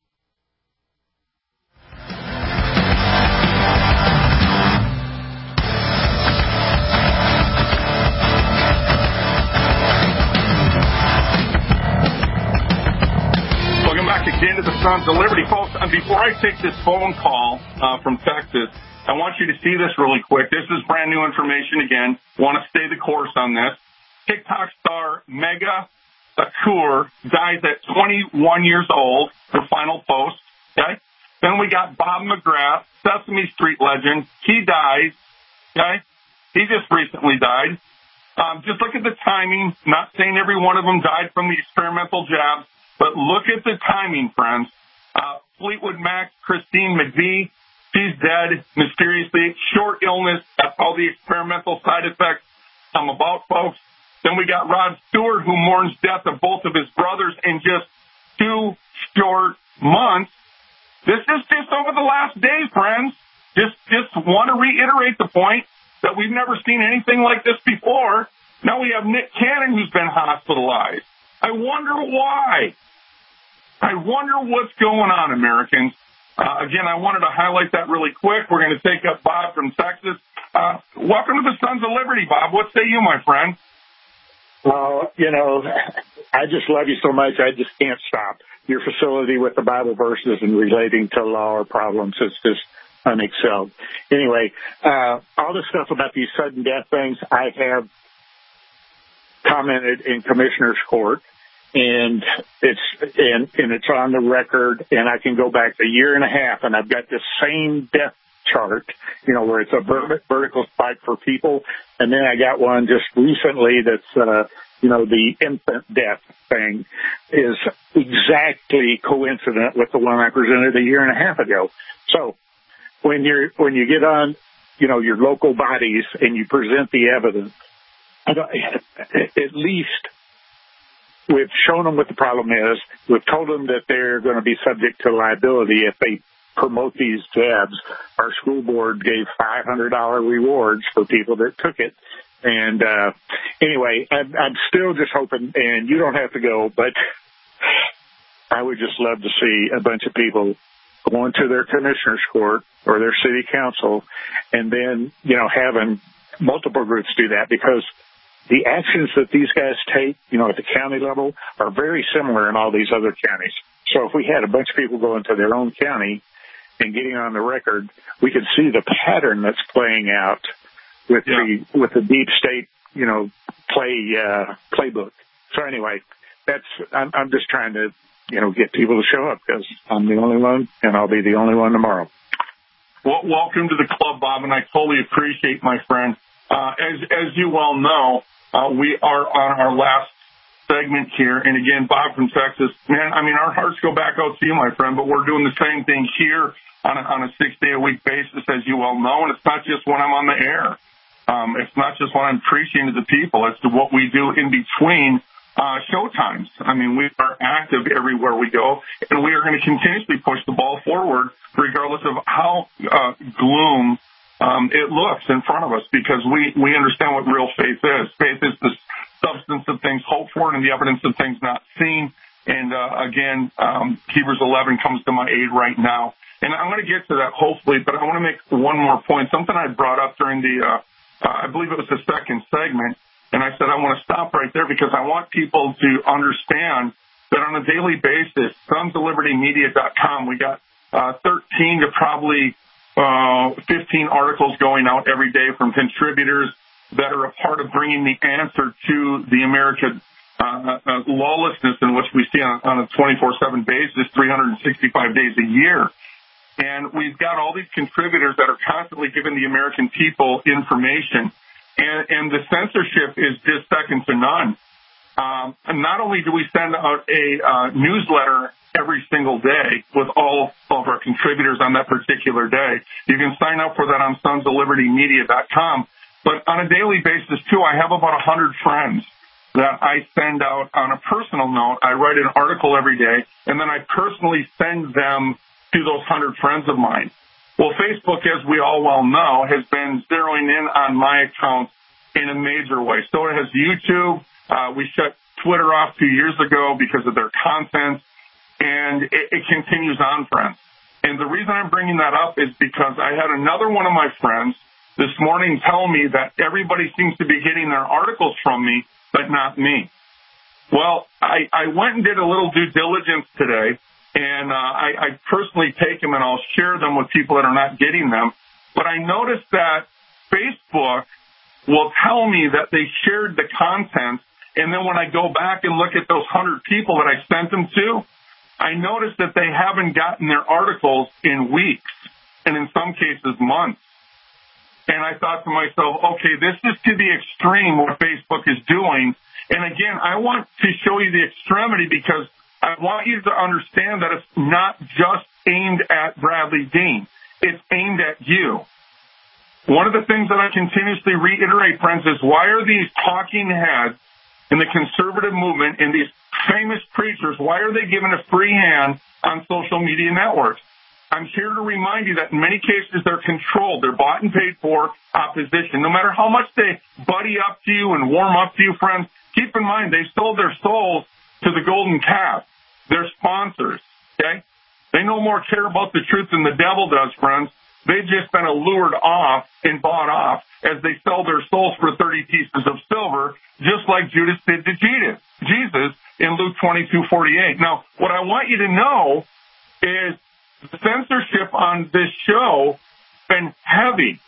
Again to the Sons of Liberty. Folks, uh, before I take this phone call uh, from Texas, I want you to see this really quick. This is brand new information again. Want to stay the course on this. TikTok star Mega Akur dies at twenty-one years old, her final post. Okay. Then we got Bob McGrath, Sesame Street legend. He dies. Okay. He just recently died. Um, just look at the timing. Not saying every one of them died from the experimental jabs. But look at the timing, friends. Uh, Fleetwood Mac's Christine McVie, she's dead mysteriously. Short illness, that's all the experimental side effects come about, folks. Then we got Rod Stewart, who mourns death of both of his brothers in just two short months. This is just over the last day, friends. Just, just want to reiterate the point that we've never seen anything like this before. Now we have Nick Cannon, who's been hospitalized. I wonder why. I wonder what's going on, Americans. Uh, again, I wanted to highlight that really quick. We're going to take up Bob from Texas. Uh, welcome to the Sons of Liberty, Bob. What say you, my friend? Well, you know, I just love you so much, I just can't stop. Your facility with the Bible verses and relating to law or problems is just unexcelled. Anyway, uh, all this stuff about these sudden death things, I have commented in commissioner's court. And it's and, and it's on the record, and I can go back a year and a half, and I've got this same death chart, you know, where it's a vert- vertical spike for people, and then I got one just recently that's, uh, you know, the infant death thing is exactly coincident with the one I presented a year and a half ago. So when you're when you get on, you know, your local bodies and you present the evidence, I don't, at least we've shown them what the problem is. We've told them that they're going to be subject to liability if they promote these jabs. Our school board gave five hundred dollars rewards for people that took it. And uh, anyway, I'm, I'm still just hoping, and you don't have to go, but I would just love to see a bunch of people going to their commissioner's court or their city council and then, you know, having multiple groups do that, because the actions that these guys take, you know, at the county level are very similar in all these other counties. So if we had a bunch of people going to their own county and getting on the record, we could see the pattern that's playing out with yeah. the with the deep state, you know, play uh, playbook. So anyway, that's I'm, I'm just trying to, you know, get people to show up, because I'm the only one, and I'll be the only one tomorrow. Well, welcome to the club, Bob, and I totally appreciate, my friend. Uh, as as you well know, uh, we are on our last segment here, and again, Bob from Texas, man, I mean, our hearts go back out to you, my friend, but we're doing the same thing here on a, on a six-day-a-week basis, as you well know, and it's not just when I'm on the air. Um, it's not just when I'm preaching to the people. It's to what we do in between uh, showtimes. I mean, we are active everywhere we go, and we are going to continuously push the ball forward regardless of how uh, gloom um, it looks in front of us, because we, we understand what real faith is. Faith is the substance of things hoped for and the evidence of things not seen. And, uh, again, um, Hebrews eleven comes to my aid right now. And I'm going to get to that, hopefully, but I want to make one more point, something I brought up during the, uh, uh, I believe it was the second segment, and I said I want to stop right there because I want people to understand that on a daily basis, sons of liberty media dot com, we got uh, thirteen to probably uh, fifteen articles going out every day from contributors that are a part of bringing the answer to the American uh, uh, lawlessness in which we see on, on a twenty-four seven basis, three hundred sixty-five days a year. And we've got all these contributors that are constantly giving the American people information. And, and the censorship is just second to none. Um, and not only do we send out a uh, newsletter every single day with all of our contributors on that particular day. You can sign up for that on sons of liberty media dot com. But on a daily basis, too, I have about one hundred friends that I send out on a personal note. I write an article every day, and then I personally send them to those one hundred friends of mine. Well, Facebook, as we all well know, has been zeroing in on my account in a major way. So it has YouTube. Uh, we shut Twitter off two years ago because of their content, and it, it continues on, friends. And the reason I'm bringing that up is because I had another one of my friends this morning tell me that everybody seems to be getting their articles from me, but not me. Well, I, I went and did a little due diligence today, and uh, I, I personally take them and I'll share them with people that are not getting them. But I noticed that Facebook will tell me that they shared the content, and then when I go back and look at those one hundred people that I sent them to, I notice that they haven't gotten their articles in weeks, and in some cases months. And I thought to myself, okay, this is to the extreme what Facebook is doing. And again, I want to show you the extremity because I want you to understand that it's not just aimed at Bradley Dean. It's aimed at you. One of the things that I continuously reiterate, friends, is why are these talking heads in the conservative movement and these famous preachers, why are they given a free hand on social media networks? I'm here to remind you that in many cases they're controlled. They're bought and paid for opposition. No matter how much they buddy up to you and warm up to you, friends, keep in mind they sold their souls to the golden calf. They're sponsors, okay? They no more care about the truth than the devil does, friends. They've just been allured off and bought off as they sell their souls for thirty pieces of silver, just like Judas did to Jesus in Luke twenty-two forty-eight. Now, what I want you to know is the censorship on this show has been heavy.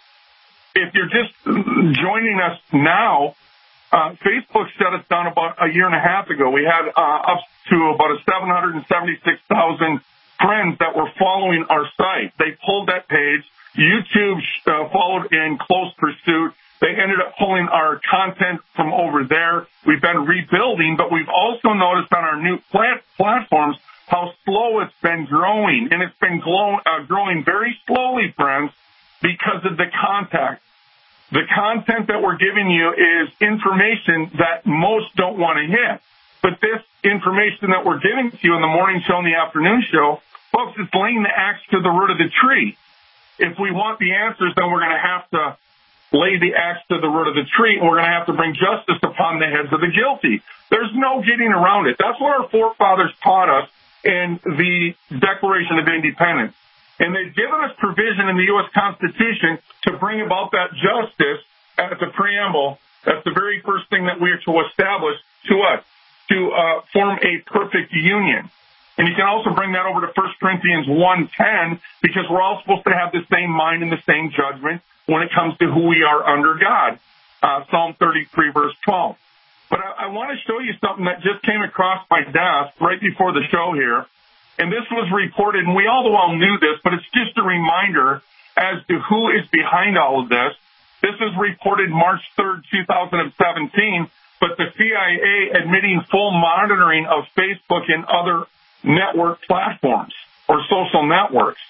If you're just joining us now, uh, Facebook shut us down about a year and a half ago. We had uh, up to about a seven hundred seventy-six thousand friends that were following our site. They pulled that page. YouTube uh, followed in close pursuit. They ended up pulling our content from over there. We've been rebuilding, but we've also noticed on our new plat- platforms how slow it's been growing. And it's been glow- uh, growing very slowly, friends, because of the contact. The content that we're giving you is information that most don't want to hit. But this information that we're giving to you in the morning show and the afternoon show, folks, it's laying the axe to the root of the tree. If we want the answers, then we're going to have to lay the axe to the root of the tree, and we're going to have to bring justice upon the heads of the guilty. There's no getting around it. That's what our forefathers taught us in the Declaration of Independence. And they've given us provision in the U S Constitution to bring about that justice at the preamble. That's the very first thing that we are to establish to us, to uh, form a perfect union. And you can also bring that over to First Corinthians one ten, because we're all supposed to have the same mind and the same judgment when it comes to who we are under God. Uh, Psalm thirty-three, verse twelve. But I, I want to show you something that just came across my desk right before the show here. And this was reported, and we all well knew this, but it's just a reminder as to who is behind all of this. This is reported March third, twenty seventeen, but the C I A admitting full monitoring of Facebook and other network platforms or social networks.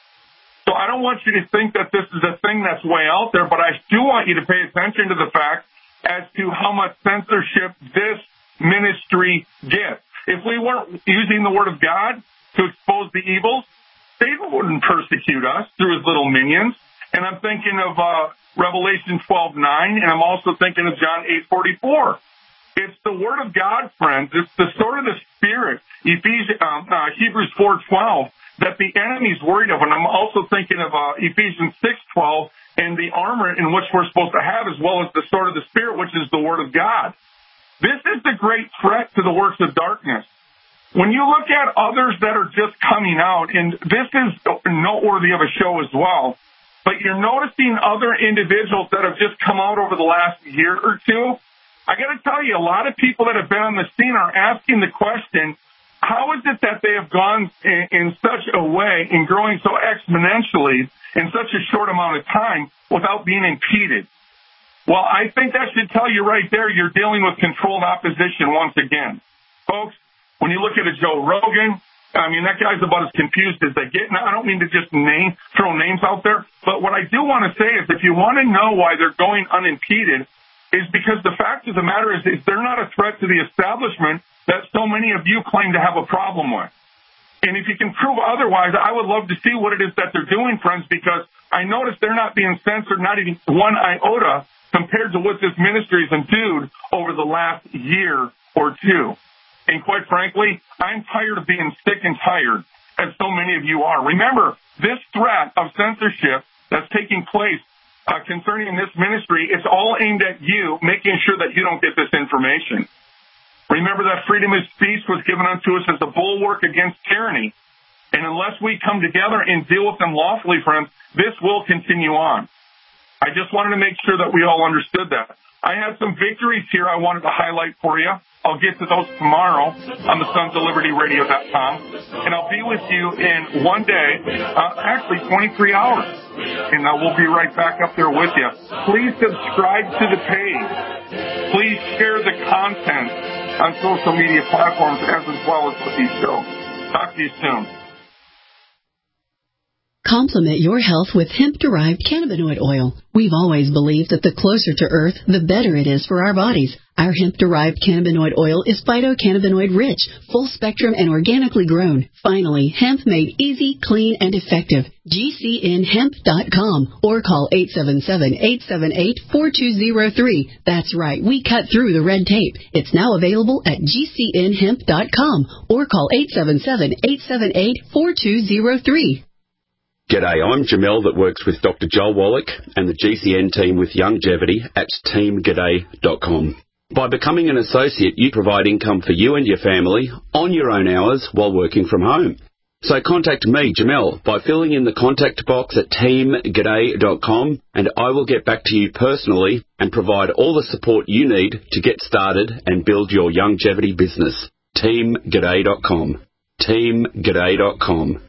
So I don't want you to think that this is a thing that's way out there, but I do want you to pay attention to the fact as to how much censorship this ministry gets. If we weren't using the Word of God to expose the evils, Satan wouldn't persecute us through his little minions. And I'm thinking of uh, Revelation twelve nine, and I'm also thinking of John eight forty-four. It's the Word of God, friends. It's the sword of the Spirit, Ephesians, um, uh, Hebrews four twelve, that the enemy's worried of. And I'm also thinking of uh, Ephesians six twelve and the armor in which we're supposed to have, as well as the sword of the Spirit, which is the Word of God. This is the great threat to the works of darkness. When you look at others that are just coming out, and this is noteworthy of a show as well, but you're noticing other individuals that have just come out over the last year or two. I got to tell you, a lot of people that have been on the scene are asking the question, how is it that they have gone in, in such a way and growing so exponentially in such a short amount of time without being impeded? Well, I think that should tell you right there you're dealing with controlled opposition once again. Folks, when you look at a Joe Rogan, I mean, that guy's about as confused as they get. Now, I don't mean to just name, throw names out there, but what I do want to say is if you want to know why they're going unimpeded, is because the fact of the matter is, is they're not a threat to the establishment that so many of you claim to have a problem with. And if you can prove otherwise, I would love to see what it is that they're doing, friends, because I notice they're not being censored, not even one iota, compared to what this ministry has endued over the last year or two. And quite frankly, I'm tired of being sick and tired, as so many of you are. Remember, this threat of censorship that's taking place uh, concerning this ministry, it's all aimed at you, making sure that you don't get this information. Remember that freedom of speech was given unto us as a bulwark against tyranny. And unless we come together and deal with them lawfully, friends, this will continue on. I just wanted to make sure that we all understood that. I have some victories here I wanted to highlight for you. I'll get to those tomorrow on the sons of liberty radio dot com. And I'll be with you in one day, uh, actually twenty-three hours. And uh, we'll be right back up there with you. Please subscribe to the page. Please share the content on social media platforms as well as with these shows. Talk to you soon. Complement your health with hemp-derived cannabinoid oil. We've always believed that the closer to Earth, the better it is for our bodies. Our hemp-derived cannabinoid oil is phytocannabinoid rich, full spectrum, and organically grown. Finally, hemp made easy, clean, and effective. G C N hemp dot com or call eight seven seven, eight seven eight, four two zero three. That's right, we cut through the red tape. It's now available at G C N hemp dot com or call eight seven seven, eight seven eight, four two zero three. G'day, I'm Jamel that works with Doctor Joel Wallach and the G C N team with Longevity at team g'day dot com. By becoming an associate, you provide income for you and your family on your own hours while working from home. So contact me, Jamel, by filling in the contact box at team g'day dot com, and I will get back to you personally and provide all the support you need to get started and build your longevity business. team g'day dot com. team g'day dot com.